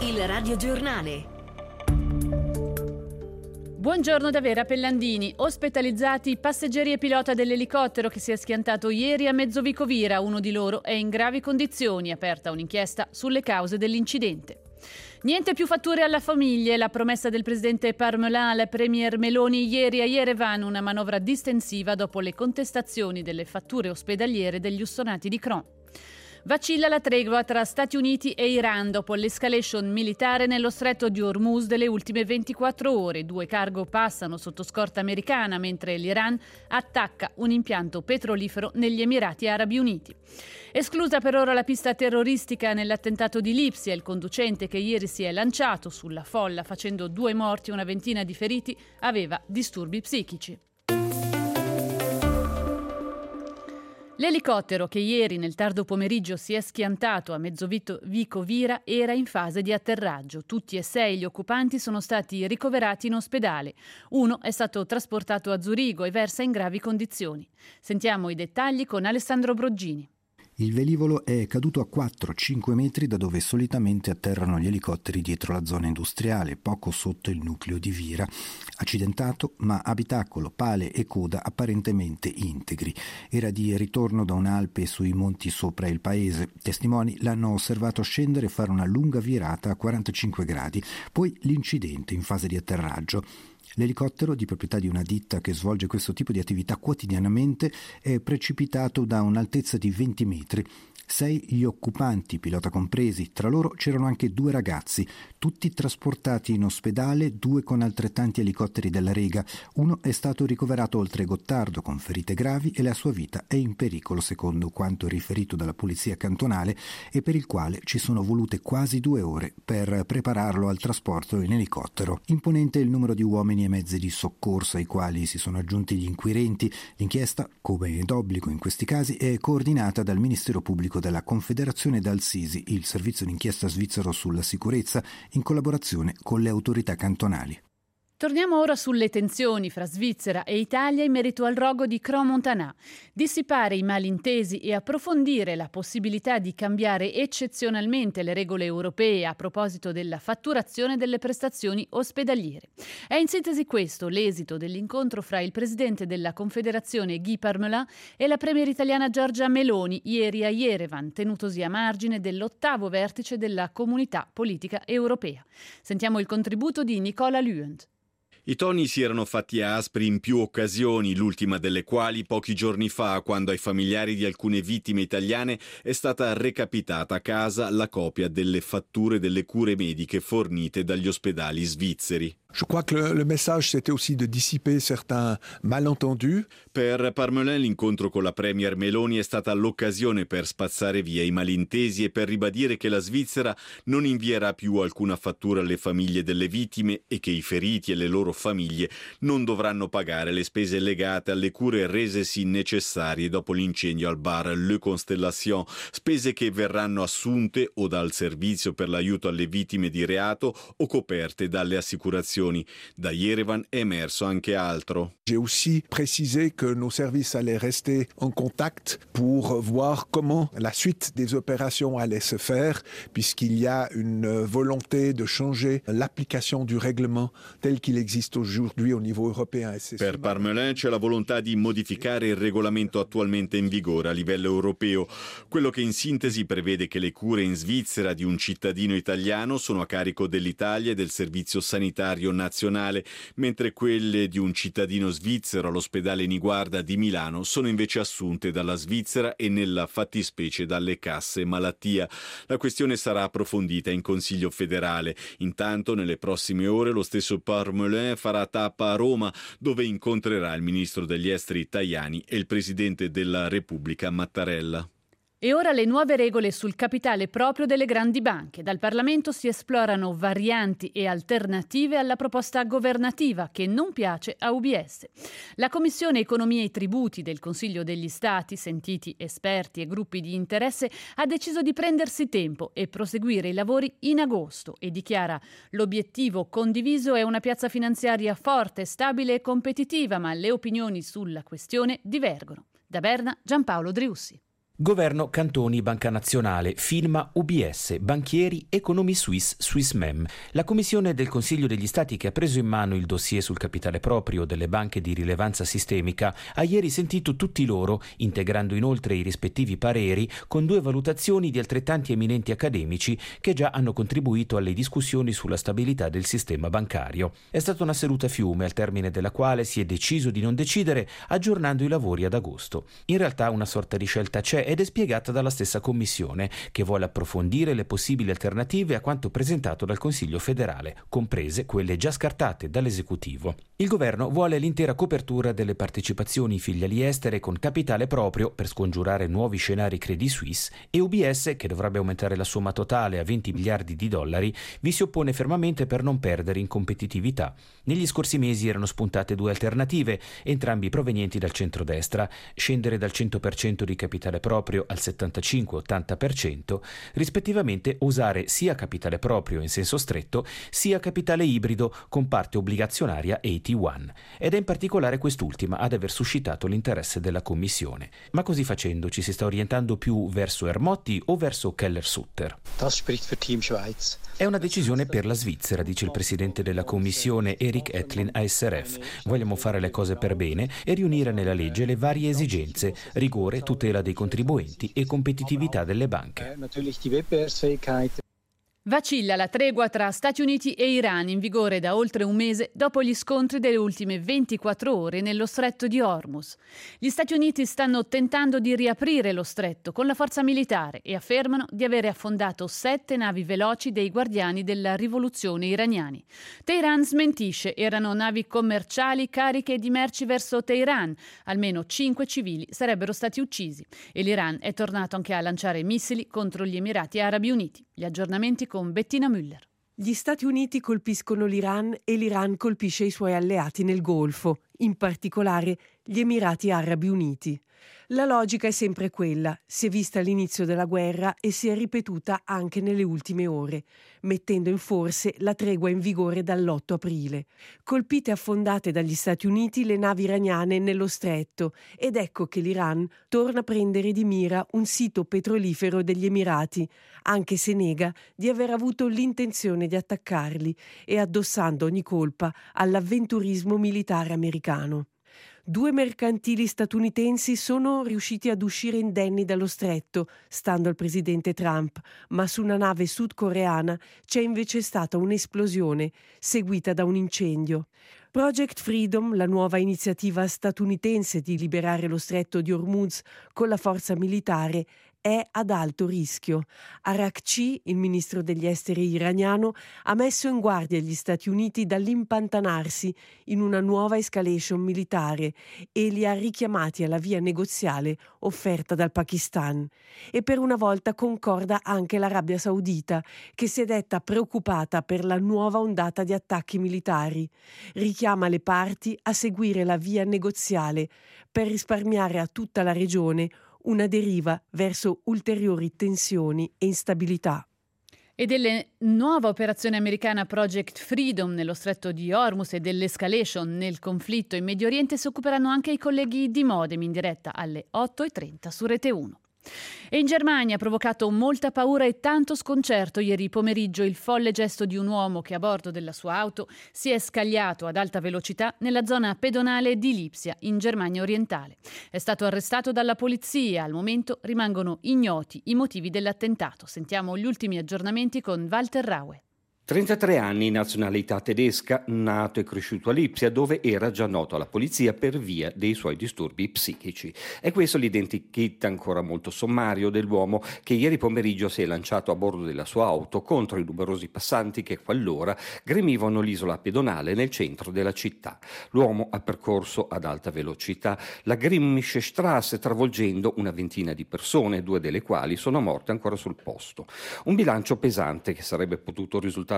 Il radiogiornale. Buongiorno da Vera Pellandini. Ospitalizzati passeggeri e pilota dell'elicottero che si è schiantato ieri a Mezzovicovira. Uno di loro è in gravi condizioni. Aperta un'inchiesta sulle cause dell'incidente. Niente più fatture alla famiglia, la promessa del presidente Parmelin alla premier Meloni ieri a Yerevan, una manovra distensiva dopo le contestazioni delle fatture ospedaliere degli ussonati di Cron. Vacilla la tregua tra Stati Uniti e Iran dopo l'escalation militare nello stretto di Hormuz delle ultime 24 ore. 2 cargo passano sotto scorta americana mentre l'Iran attacca un impianto petrolifero negli Emirati Arabi Uniti. Esclusa per ora la pista terroristica nell'attentato di Lipsia, il conducente che ieri si è lanciato sulla folla facendo 2 morti e una ventina di feriti aveva disturbi psichici. L'elicottero che ieri nel tardo pomeriggio si è schiantato a Mezzovicovira era in fase di atterraggio. Tutti e 6 gli occupanti sono stati ricoverati in ospedale. Uno è stato trasportato a Zurigo e versa in gravi condizioni. Sentiamo i dettagli con Alessandro Broggini. Il velivolo è caduto a 4-5 metri da dove solitamente atterrano gli elicotteri dietro la zona industriale, poco sotto il nucleo di Vira. Accidentato, ma abitacolo, pale e coda apparentemente integri. Era di ritorno da un'Alpe sui monti sopra il paese. Testimoni l'hanno osservato scendere e fare una lunga virata a 45 gradi. Poi l'incidente in fase di atterraggio. L'elicottero, di proprietà di una ditta che svolge questo tipo di attività quotidianamente, è precipitato da un'altezza di 20 metri. 6 gli occupanti, pilota compresi. Tra loro c'erano anche 2 ragazzi, tutti trasportati in ospedale, 2 con altrettanti elicotteri della Rega. Uno è stato ricoverato oltre Gottardo con ferite gravi e la sua vita è in pericolo, secondo quanto riferito dalla polizia cantonale, e per il quale ci sono volute quasi 2 ore per prepararlo al trasporto in elicottero. Imponente il numero di uomini e mezzi di soccorso ai quali si sono aggiunti gli inquirenti. L'inchiesta, come è d'obbligo in questi casi, è coordinata dal Ministero Pubblico della Confederazione e dal SISI, il servizio d'inchiesta svizzero sulla sicurezza, in collaborazione con le autorità cantonali. Torniamo ora sulle tensioni fra Svizzera e Italia in merito al rogo di Crans-Montana. Dissipare i malintesi e approfondire la possibilità di cambiare eccezionalmente le regole europee a proposito della fatturazione delle prestazioni ospedaliere. È in sintesi questo l'esito dell'incontro fra il presidente della Confederazione Guy Parmelin e la premier italiana Giorgia Meloni ieri a Yerevan, tenutosi a margine dell'8° vertice della Comunità Politica Europea. Sentiamo il contributo di Nicola Luent. I toni si erano fatti aspri in più occasioni, l'ultima delle quali pochi giorni fa, quando ai familiari di alcune vittime italiane è stata recapitata a casa la copia delle fatture delle cure mediche fornite dagli ospedali svizzeri. Je crois que le message c'était aussi de dissiper certains malentendus. Per Parmelin l'incontro con la premier Meloni è stata l'occasione per spazzare via i malintesi e per ribadire che la Svizzera non invierà più alcuna fattura alle famiglie delle vittime e che i feriti e le loro famiglie non dovranno pagare le spese legate alle cure resesi necessarie dopo l'incendio al bar Le Constellation, spese che verranno assunte o dal servizio per l'aiuto alle vittime di reato o coperte dalle assicurazioni. Da Yerevan è emerso anche altro. J'ai aussi précisé que nos services allaient rester en contact pour voir comment la suite des opérations allait se faire, puisqu'il y a une volonté de changer l'application du règlement tel qu'il existe aujourd'hui au niveau européen. Per Parmelin c'è la volontà di modificare il regolamento attualmente in vigore a livello europeo, quello che in sintesi prevede che le cure in Svizzera di un cittadino italiano sono a carico dell'Italia e del servizio sanitario nazionale, mentre quelle di un cittadino svizzero all'ospedale Niguarda di Milano sono invece assunte dalla Svizzera e nella fattispecie dalle casse malattia. La questione sarà approfondita in Consiglio federale. Intanto, nelle prossime ore, lo stesso Parmelin farà tappa a Roma, dove incontrerà il ministro degli esteri Tajani e il presidente della Repubblica Mattarella. E ora le nuove regole sul capitale proprio delle grandi banche. Dal Parlamento si esplorano varianti e alternative alla proposta governativa che non piace a UBS. La Commissione Economia e Tributi del Consiglio degli Stati, sentiti esperti e gruppi di interesse, ha deciso di prendersi tempo e proseguire i lavori in agosto e dichiara: l'obiettivo condiviso è una piazza finanziaria forte, stabile e competitiva, ma le opinioni sulla questione divergono. Da Berna, Giampaolo Driussi. Governo Cantoni Banca Nazionale, firma UBS, banchieri Economie Suisse, Swissmem. La commissione del Consiglio degli Stati che ha preso in mano il dossier sul capitale proprio delle banche di rilevanza sistemica ha ieri sentito tutti loro, integrando inoltre i rispettivi pareri con 2 valutazioni di altrettanti eminenti accademici che già hanno contribuito alle discussioni sulla stabilità del sistema bancario. È stata una seduta fiume al termine della quale si è deciso di non decidere aggiornando i lavori ad agosto. In realtà una sorta di scelta c'è ed è spiegata dalla stessa Commissione, che vuole approfondire le possibili alternative a quanto presentato dal Consiglio federale, comprese quelle già scartate dall'esecutivo. Il governo vuole l'intera copertura delle partecipazioni filiali estere con capitale proprio per scongiurare nuovi scenari Credit Suisse e UBS, che dovrebbe aumentare la somma totale a 20 miliardi di dollari, vi si oppone fermamente per non perdere in competitività. Negli scorsi mesi erano spuntate 2 alternative, entrambi provenienti dal centrodestra: scendere dal 100% di capitale proprio al 75-80%, rispettivamente usare sia capitale proprio in senso stretto sia capitale ibrido con parte obbligazionaria AT1, ed è in particolare quest'ultima ad aver suscitato l'interesse della Commissione. Ma così facendo ci si sta orientando più verso Ermotti o verso Keller-Sutter? Das spricht für Team Schweiz. È una decisione per la Svizzera, dice il presidente della Commissione Erik Etlin a SRF. Vogliamo fare le cose per bene e riunire nella legge le varie esigenze: rigore, tutela dei contribuenti e competitività delle banche. Vacilla la tregua tra Stati Uniti e Iran, in vigore da oltre un mese dopo gli scontri delle ultime 24 ore nello stretto di Hormuz. Gli Stati Uniti stanno tentando di riaprire lo stretto con la forza militare e affermano di avere affondato 7 navi veloci dei guardiani della rivoluzione iraniani. Teheran smentisce, erano navi commerciali cariche di merci verso Teheran. Almeno 5 civili sarebbero stati uccisi e l'Iran è tornato anche a lanciare missili contro gli Emirati Arabi Uniti. Gli aggiornamenti con Bettina Müller. Gli Stati Uniti colpiscono l'Iran e l'Iran colpisce i suoi alleati nel Golfo, in particolare gli Emirati Arabi Uniti. La logica è sempre quella, si è vista all'inizio della guerra e si è ripetuta anche nelle ultime ore, mettendo in forse la tregua in vigore dall'8 aprile. Colpite e affondate dagli Stati Uniti le navi iraniane nello stretto, ed ecco che l'Iran torna a prendere di mira un sito petrolifero degli Emirati, anche se nega di aver avuto l'intenzione di attaccarli e addossando ogni colpa all'avventurismo militare americano. 2 mercantili statunitensi sono riusciti ad uscire indenni dallo stretto, stando al presidente Trump, ma su una nave sudcoreana c'è invece stata un'esplosione, seguita da un incendio. Project Freedom, la nuova iniziativa statunitense di liberare lo stretto di Hormuz con la forza militare, è ad alto rischio. Arakci, il ministro degli esteri iraniano, ha messo in guardia gli Stati Uniti dall'impantanarsi in una nuova escalation militare e li ha richiamati alla via negoziale offerta dal Pakistan. E per una volta concorda anche l'Arabia Saudita, che si è detta preoccupata per la nuova ondata di attacchi militari. Richiama le parti a seguire la via negoziale per risparmiare a tutta la regione una deriva verso ulteriori tensioni e instabilità. E delle nuova operazione americana Project Freedom nello stretto di Hormuz e dell'escalation nel conflitto in Medio Oriente si occuperanno anche i colleghi di Modem, in diretta alle 8:30 su Rete 1. E in Germania ha provocato molta paura e tanto sconcerto ieri pomeriggio il folle gesto di un uomo che a bordo della sua auto si è scagliato ad alta velocità nella zona pedonale di Lipsia, in Germania orientale. È stato arrestato dalla polizia, al momento rimangono ignoti i motivi dell'attentato. Sentiamo gli ultimi aggiornamenti con Walter Raue. 33 anni, nazionalità tedesca, nato e cresciuto a Lipsia, dove era già noto alla polizia per via dei suoi disturbi psichici. È questo l'identikit ancora molto sommario dell'uomo che ieri pomeriggio si è lanciato a bordo della sua auto contro i numerosi passanti che quell'ora gremivano l'isola pedonale nel centro della città. L'uomo ha percorso ad alta velocità la Grimmische Straße, travolgendo una ventina di persone, 2 delle quali sono morte ancora sul posto. Un bilancio pesante che sarebbe potuto risultare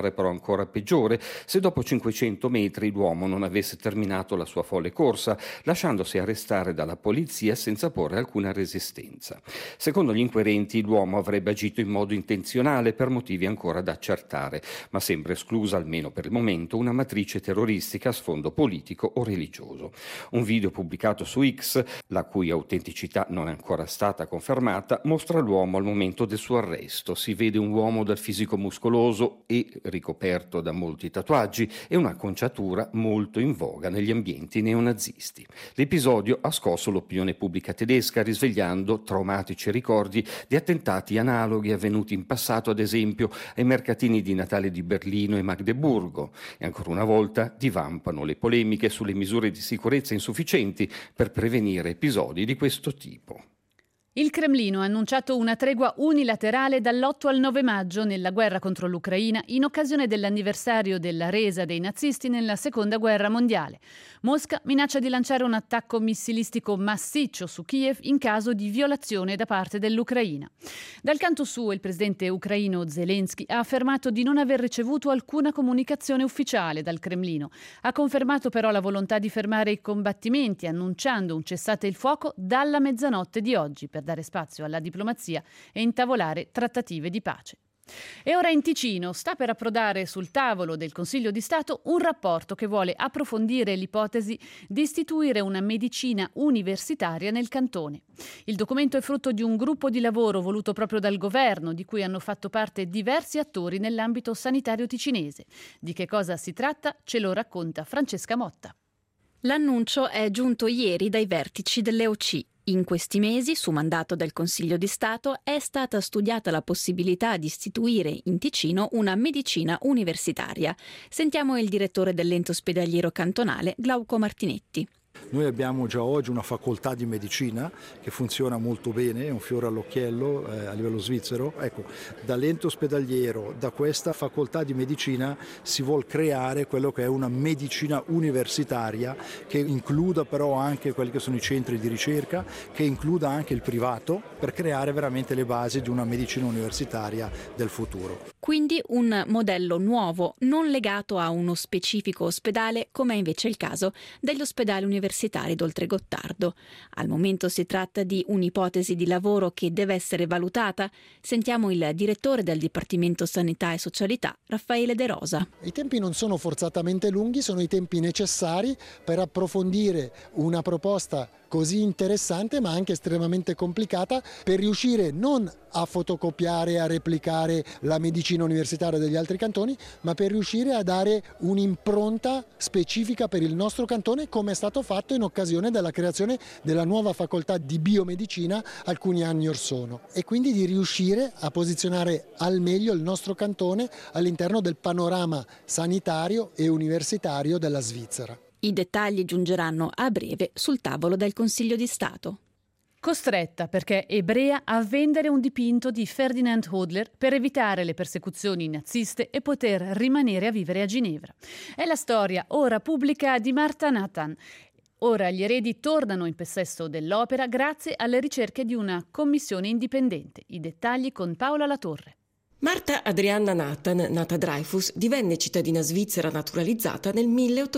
sembrare però ancora peggiore se dopo 500 metri l'uomo non avesse terminato la sua folle corsa, lasciandosi arrestare dalla polizia senza porre alcuna resistenza. Secondo gli inquirenti l'uomo avrebbe agito in modo intenzionale per motivi ancora da accertare, ma sembra esclusa almeno per il momento una matrice terroristica a sfondo politico o religioso. Un video pubblicato su X, la cui autenticità non è ancora stata confermata, mostra l'uomo al momento del suo arresto. Si vede un uomo dal fisico muscoloso e ricoperto da molti tatuaggi e una conciatura molto in voga negli ambienti neonazisti. L'episodio ha scosso l'opinione pubblica tedesca, risvegliando traumatici ricordi di attentati analoghi avvenuti in passato, ad esempio ai mercatini di Natale di Berlino e Magdeburgo, e ancora una volta divampano le polemiche sulle misure di sicurezza insufficienti per prevenire episodi di questo tipo. Il Cremlino ha annunciato una tregua unilaterale dall'8 al 9 maggio nella guerra contro l'Ucraina in occasione dell'anniversario della resa dei nazisti nella Seconda Guerra Mondiale. Mosca minaccia di lanciare un attacco missilistico massiccio su Kiev in caso di violazione da parte dell'Ucraina. Dal canto suo, il presidente ucraino Zelensky ha affermato di non aver ricevuto alcuna comunicazione ufficiale dal Cremlino. Ha confermato però la volontà di fermare i combattimenti, annunciando un cessate il fuoco dalla mezzanotte di oggi per dare spazio alla diplomazia e intavolare trattative di pace. E ora in Ticino sta per approdare sul tavolo del Consiglio di Stato un rapporto che vuole approfondire l'ipotesi di istituire una medicina universitaria nel cantone. Il documento è frutto di un gruppo di lavoro voluto proprio dal governo, di cui hanno fatto parte diversi attori nell'ambito sanitario ticinese. Di che cosa si tratta ce lo racconta Francesca Motta. L'annuncio è giunto ieri dai vertici dell'EOC. In questi mesi, su mandato del Consiglio di Stato, è stata studiata la possibilità di istituire in Ticino una medicina universitaria. Sentiamo il direttore dell'ente ospedaliero cantonale, Glauco Martinetti. Noi abbiamo già oggi una facoltà di medicina che funziona molto bene, è un fiore all'occhiello a livello svizzero. Ecco, dall'ente ospedaliero, da questa facoltà di medicina si vuol creare quello che è una medicina universitaria che includa però anche quelli che sono i centri di ricerca, che includa anche il privato, per creare veramente le basi di una medicina universitaria del futuro. Quindi un modello nuovo, non legato a uno specifico ospedale, come è invece il caso degli ospedali universitari d'Oltregottardo. Al momento si tratta di un'ipotesi di lavoro che deve essere valutata. Sentiamo il direttore del Dipartimento Sanità e Socialità, Raffaele De Rosa. I tempi non sono forzatamente lunghi, sono i tempi necessari per approfondire una proposta così interessante ma anche estremamente complicata, per riuscire non a fotocopiare e a replicare la medicina universitaria degli altri cantoni, ma per riuscire a dare un'impronta specifica per il nostro cantone, come è stato fatto in occasione della creazione della nuova facoltà di biomedicina alcuni anni or sono, e quindi di riuscire a posizionare al meglio il nostro cantone all'interno del panorama sanitario e universitario della Svizzera. I dettagli giungeranno a breve sul tavolo del Consiglio di Stato. Costretta perché ebrea a vendere un dipinto di Ferdinand Hodler per evitare le persecuzioni naziste e poter rimanere a vivere a Ginevra. È la storia ora pubblica di Marta Nathan. Ora gli eredi tornano in possesso dell'opera grazie alle ricerche di una commissione indipendente. I dettagli con Paola Latorre. Marta Adrianna Nathan, nata Dreyfus, divenne cittadina svizzera naturalizzata nel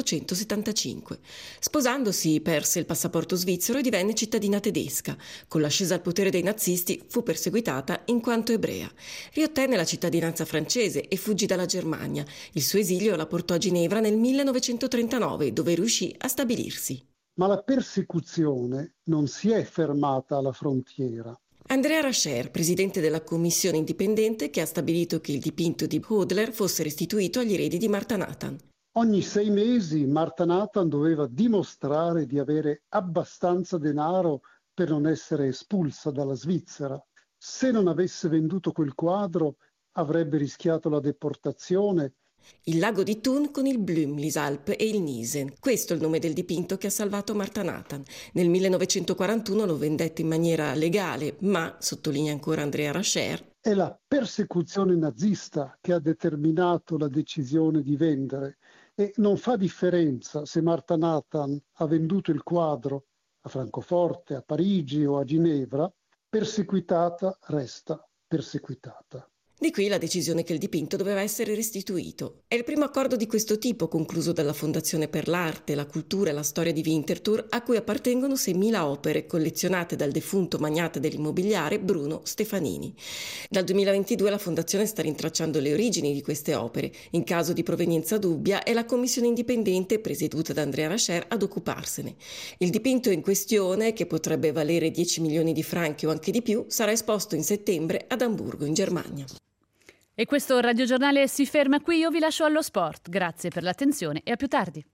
1875. Sposandosi perse il passaporto svizzero e divenne cittadina tedesca. Con l'ascesa al potere dei nazisti fu perseguitata in quanto ebrea. Riottenne la cittadinanza francese e fuggì dalla Germania. Il suo esilio la portò a Ginevra nel 1939, dove riuscì a stabilirsi. Ma la persecuzione non si è fermata alla frontiera. Andrea Rascher, presidente della commissione indipendente che ha stabilito che il dipinto di Hodler fosse restituito agli eredi di Marta Nathan. Ogni 6 mesi Marta Nathan doveva dimostrare di avere abbastanza denaro per non essere espulsa dalla Svizzera. Se non avesse venduto quel quadro avrebbe rischiato la deportazione. Il lago di Thun con il Blümlisalp e il Niesen. Questo è il nome del dipinto che ha salvato Marta Nathan. Nel 1941 lo vendette in maniera legale, ma, sottolinea ancora Andrea Rascher, è la persecuzione nazista che ha determinato la decisione di vendere, e non fa differenza se Marta Nathan ha venduto il quadro a Francoforte, a Parigi o a Ginevra. Perseguitata resta perseguitata. Di qui la decisione che il dipinto doveva essere restituito. È il primo accordo di questo tipo concluso dalla Fondazione per l'Arte, la Cultura e la Storia di Winterthur, a cui appartengono 6.000 opere collezionate dal defunto magnate dell'immobiliare Bruno Stefanini. Dal 2022 la Fondazione sta rintracciando le origini di queste opere. In caso di provenienza dubbia è la commissione indipendente presieduta da Andrea Rascher ad occuparsene. Il dipinto in questione, che potrebbe valere 10 milioni di franchi o anche di più, sarà esposto in settembre ad Amburgo, in Germania. E questo radiogiornale si ferma qui, io vi lascio allo sport. Grazie per l'attenzione e a più tardi.